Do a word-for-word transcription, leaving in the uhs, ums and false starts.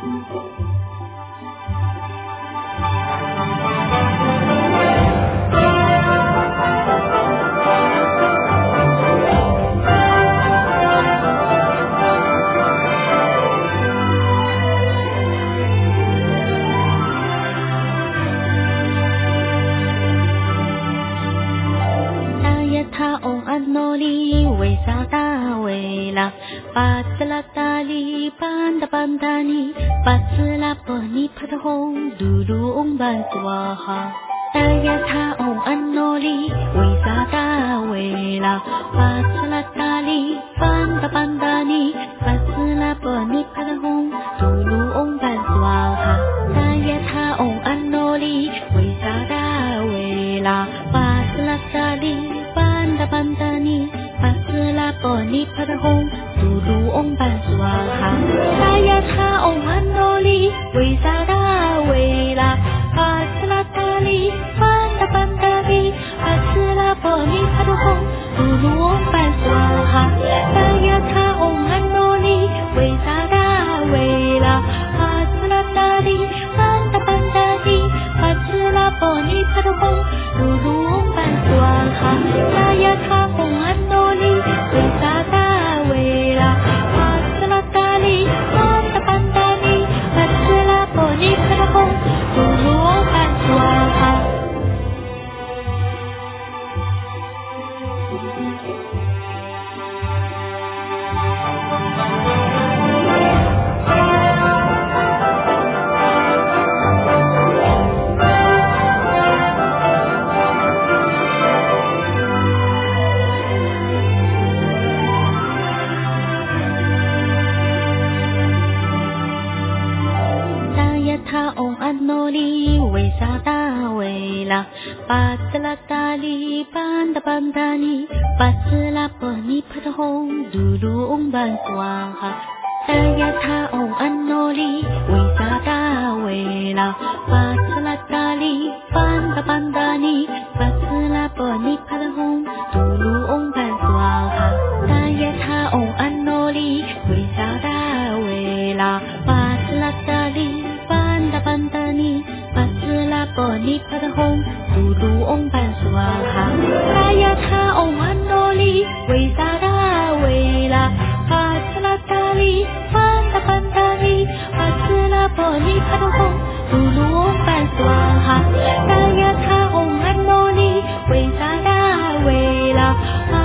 巴兹拉达里班达班达尼，巴兹拉波尼帕达红，嘟噜嗡班斯瓦哈。达呀塔嗡安诺里，维萨达维拉，巴兹拉达里班达班达尼，巴兹拉波尼帕达红，嘟噜嗡班斯瓦哈。达呀塔嗡安诺里，维萨达维拉，巴兹拉达里班达班达尼，巴兹拉波尼帕达红。嘟噜嗡班斯瓦哈，达呀塔嗡安诺里，维萨达维拉，巴斯拉达里班达班达里，巴斯拉波尼帕达红，嘟噜嗡班斯瓦哈，达呀塔嗡安诺里，维萨达维拉，巴斯拉达里班达班达里，巴斯拉波尼帕达红，嘟噜嗡班斯瓦哈，达呀塔嗡安诺里，维萨达。巴兹拉达里班达班达尼，巴兹拉波尼帕达红，嘟噜嗡班斯瓦哈。达呀塔嗡安诺里，维萨达维拉，巴兹拉达里班达班达尼，巴兹拉波尼帕达红，嘟噜嗡班斯瓦哈。达呀塔嗡安诺里，维萨达维拉，巴兹拉达里班达班达尼，巴兹拉波尼帕达红。嘟噜嗡班斯瓦哈，达呀塔嗡安诺里，维萨达维拉，巴兹拉达里班达班达里，巴兹拉波尼帕达红，嘟噜嗡班斯瓦哈，达呀塔嗡安诺里，维萨达维拉。